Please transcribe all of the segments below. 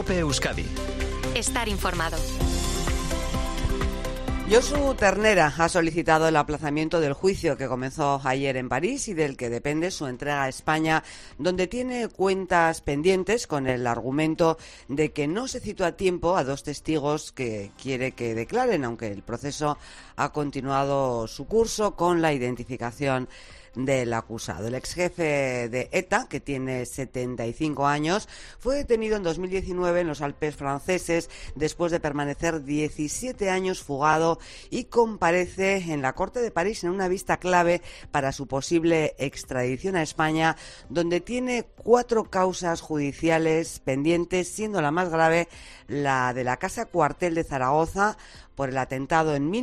COPE Euskadi. Estar informado. Josu Ternera ha solicitado el aplazamiento del juicio que comenzó ayer en París y del que depende su entrega a España, donde tiene cuentas pendientes con el argumento de que no se citó a tiempo a dos testigos que quiere que declaren, aunque el proceso ha continuado su curso con la identificación del acusado. El ex jefe de ETA, que tiene 75 años, fue detenido en 2019 en los Alpes franceses después de permanecer 17 años fugado y comparece en la Corte de París en una vista clave para su posible extradición a España, donde tiene 4 causas judiciales pendientes, siendo la más grave la de la Casa Cuartel de Zaragoza por el atentado en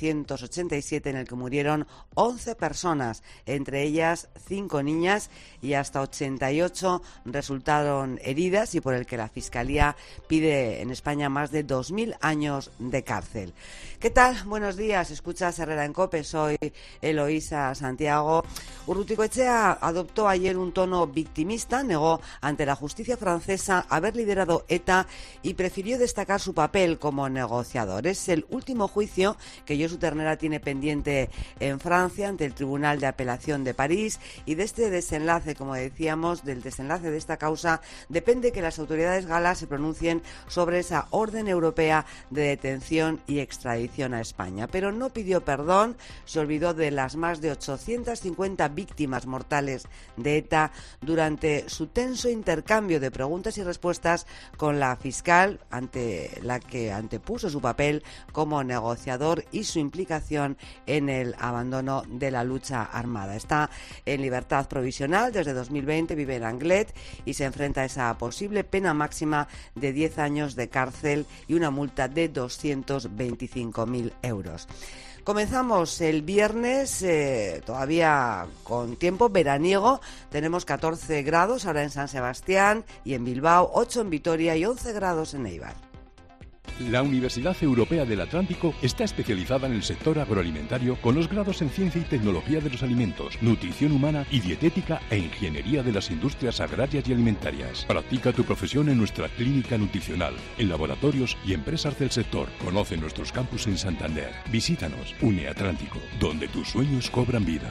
1987 en el que murieron 11 personas, entre ellas 5 niñas, y hasta 88 resultaron heridas, y por el que la Fiscalía pide en España más de 2.000 años de cárcel. ¿Qué tal? Buenos días. Escuchas Herrera en COPE. Soy Eloísa Santiago. Urrutikoetxea adoptó ayer un tono victimista, negó ante la justicia francesa haber liderado ETA y prefirió destacar su papel como negociador. Es el último juicio que Josu Ternera tiene pendiente en Francia ante el Tribunal de Apelación de París, y de este desenlace, como decíamos, del desenlace de esta causa depende que las autoridades galas se pronuncien sobre esa orden europea de detención y extradición a España. Pero no pidió perdón, se olvidó de las más de 850 víctimas mortales de ETA durante su tenso intercambio de preguntas y respuestas con la fiscal, ante la que antepuso su papel como negociador y su implicación en el abandono de la lucha armada. Está en libertad provisional desde 2020, vive en Anglet y se enfrenta a esa posible pena máxima de 10 años de cárcel y una multa de 225.000 euros. Comenzamos el viernes, todavía con tiempo veraniego. Tenemos 14 grados ahora en San Sebastián y en Bilbao, 8 en Vitoria y 11 grados en Eibar. La Universidad Europea del Atlántico está especializada en el sector agroalimentario con los grados en Ciencia y Tecnología de los Alimentos, Nutrición Humana y Dietética e Ingeniería de las Industrias Agrarias y Alimentarias. Practica tu profesión en nuestra clínica nutricional, en laboratorios y empresas del sector. Conoce nuestros campus en Santander. Visítanos, UniAtlántico, donde tus sueños cobran vida.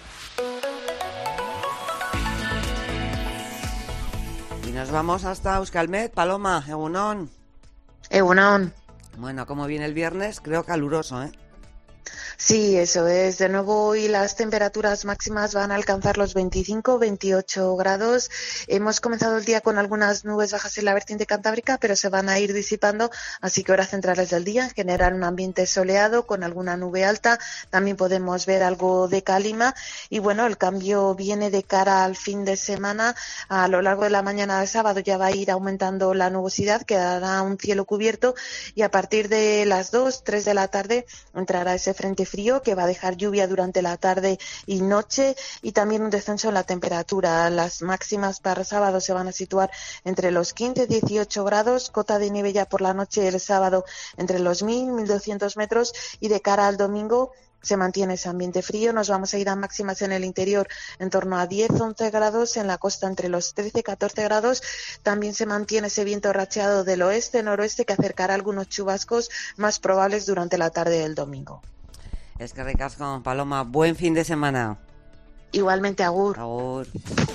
Y nos vamos hasta Euskalmet. Paloma, Egunon. Egunon. Bueno, ¿cómo viene el viernes? Creo caluroso, ¿eh? Sí, eso es. De nuevo hoy las temperaturas máximas van a alcanzar los 25-28 grados. Hemos comenzado el día con algunas nubes bajas en la vertiente cantábrica, pero se van a ir disipando, así que horas centrales del día en general un ambiente soleado con alguna nube alta. También podemos ver algo de calima y bueno, el cambio viene de cara al fin de semana. A lo largo de la mañana de sábado ya va a ir aumentando la nubosidad, quedará un cielo cubierto y a partir de las 2-3 de la tarde entrará ese frente frío que va a dejar lluvia durante la tarde y noche y también un descenso en la temperatura. Las máximas para sábado se van a situar entre los 15-18 grados, cota de nieve ya por la noche el sábado entre los 1.000-1.200 metros y de cara al domingo se mantiene ese ambiente frío. Nos vamos a ir a máximas en el interior en torno a 10-11 grados, en la costa entre los 13-14 grados. También se mantiene ese viento racheado del oeste-noroeste que acercará algunos chubascos más probables durante la tarde del domingo. Es que ricasco, Paloma. Buen fin de semana. Igualmente, agur. Agur.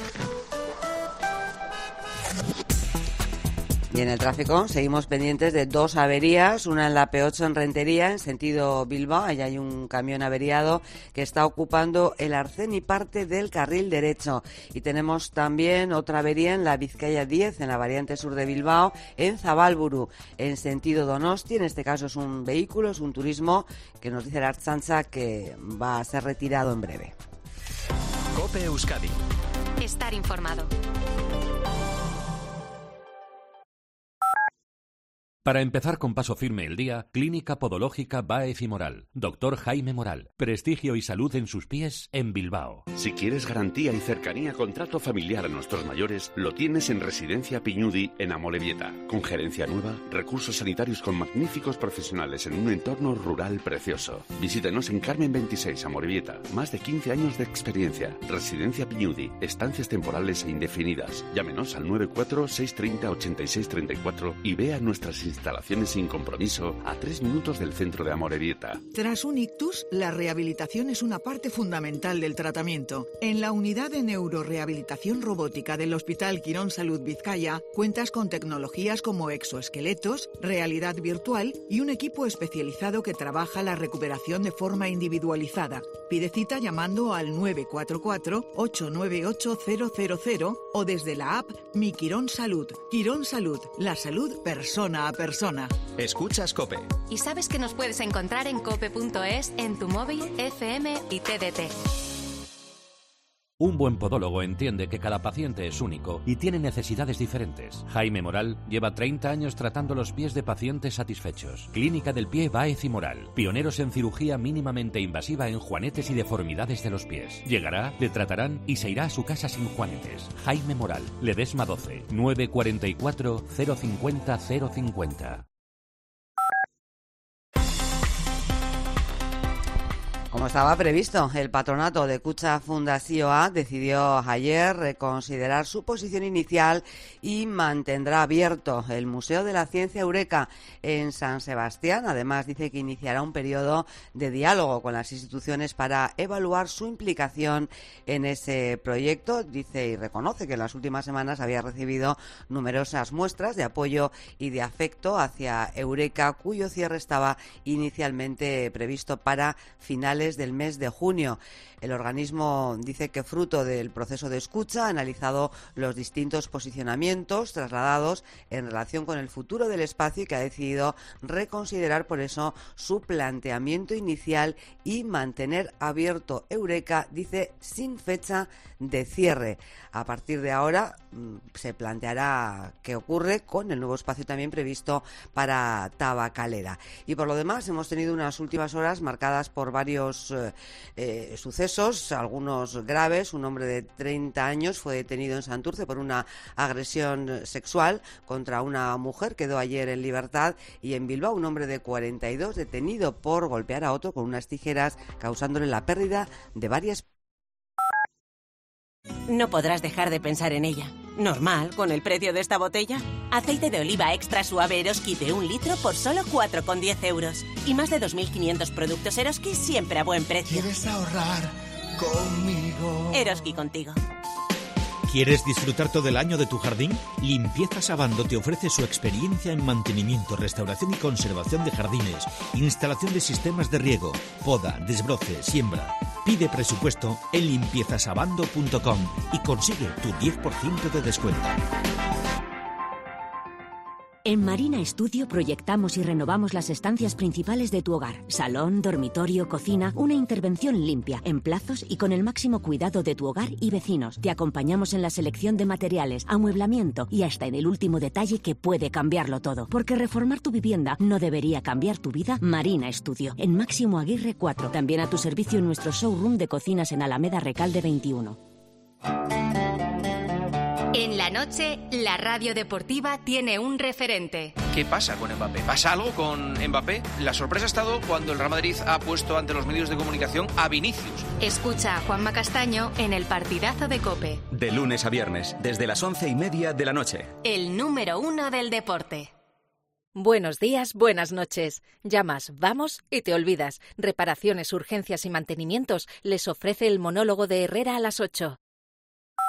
Y en el tráfico seguimos pendientes de 2 averías, una en la P8 en Rentería, en sentido Bilbao. Allá hay un camión averiado que está ocupando el arcén y parte del carril derecho. Y tenemos también otra avería en la Vizcaya 10, en la variante sur de Bilbao, en Zabalburu, en sentido Donosti. En este caso es un vehículo, es un turismo, que nos dice la Ertzaintza que va a ser retirado en breve. COPE Euskadi. Estar informado. Para empezar con paso firme el día, Clínica Podológica Báez y Moral. Doctor Jaime Moral. Prestigio y salud en sus pies en Bilbao. Si quieres garantía y cercanía con trato familiar a nuestros mayores, lo tienes en Residencia Piñudi en Amorebieta. Con gerencia nueva, recursos sanitarios con magníficos profesionales en un entorno rural precioso. Visítenos en Carmen 26, Amorebieta. Más de 15 años de experiencia. Residencia Piñudi. Estancias temporales e indefinidas. Llámenos al 94 630 8634 y vea nuestras instalaciones sin compromiso a 3 minutos del centro de Amorebieta. Tras un ictus, la rehabilitación es una parte fundamental del tratamiento. En la unidad de neurorehabilitación robótica del Hospital Quirón Salud Vizcaya cuentas con tecnologías como exoesqueletos, realidad virtual y un equipo especializado que trabaja la recuperación de forma individualizada. Pide cita llamando al 944-898-000 o desde la app Mi Quirón Salud. Quirón Salud, la salud persona a persona. Escuchas COPE. Y sabes que nos puedes encontrar en cope.es, en tu móvil, FM y TDT. Un buen podólogo entiende que cada paciente es único y tiene necesidades diferentes. Jaime Moral lleva 30 años tratando los pies de pacientes satisfechos. Clínica del Pie Báez y Moral. Pioneros en cirugía mínimamente invasiva en juanetes y deformidades de los pies. Llegará, le tratarán y se irá a su casa sin juanetes. Jaime Moral. Ledesma 12. 944 050 050. Como estaba previsto, el patronato de Kutxa Fundazioa decidió ayer reconsiderar su posición inicial y mantendrá abierto el Museo de la Ciencia Eureka en San Sebastián. Además, dice que iniciará un periodo de diálogo con las instituciones para evaluar su implicación en ese proyecto. Dice y reconoce que en las últimas semanas había recibido numerosas muestras de apoyo y de afecto hacia Eureka, cuyo cierre estaba inicialmente previsto para finales del mes de junio. El organismo dice que fruto del proceso de escucha ha analizado los distintos posicionamientos trasladados en relación con el futuro del espacio y que ha decidido reconsiderar por eso su planteamiento inicial y mantener abierto Eureka, dice, sin fecha de cierre. A partir de ahora se planteará qué ocurre con el nuevo espacio también previsto para Tabacalera. Y por lo demás hemos tenido unas últimas horas marcadas por varios sucesos, algunos graves. Un hombre de 30 años fue detenido en Santurce por una agresión sexual contra una mujer, quedó ayer en libertad. Y en Bilbao un hombre de 42 detenido por golpear a otro con unas tijeras, causándole la pérdida de varias. No podrás dejar de pensar en ella. Normal, con el precio de esta botella. Aceite de oliva extra suave Eroski de 1 litro por solo 4,10 euros. Y más de 2.500 productos Eroski siempre a buen precio. ¿Quieres ahorrar conmigo? Eroski contigo. ¿Quieres disfrutar todo el año de tu jardín? Limpieza Sabando te ofrece su experiencia en mantenimiento, restauración y conservación de jardines, instalación de sistemas de riego, poda, desbroce, siembra. Pide presupuesto en limpiezasabando.com y consigue tu 10% de descuento. En Marina Studio proyectamos y renovamos las estancias principales de tu hogar. Salón, dormitorio, cocina, una intervención limpia, en plazos y con el máximo cuidado de tu hogar y vecinos. Te acompañamos en la selección de materiales, amueblamiento y hasta en el último detalle que puede cambiarlo todo. Porque reformar tu vivienda no debería cambiar tu vida. Marina Studio, en Máximo Aguirre 4. También a tu servicio en nuestro showroom de cocinas en Alameda Recalde 21. En la noche, la radio deportiva tiene un referente. ¿Qué pasa con Mbappé? ¿Pasa algo con Mbappé? La sorpresa ha estado cuando el Real Madrid ha puesto ante los medios de comunicación a Vinicius. Escucha a Juanma Castaño en el partidazo de COPE. De lunes a viernes, desde las 11:30 de la noche. El número 1 del deporte. Buenos días, buenas noches. Llamas, vamos y te olvidas. Reparaciones, urgencias y mantenimientos les ofrece el monólogo de Herrera a las 8.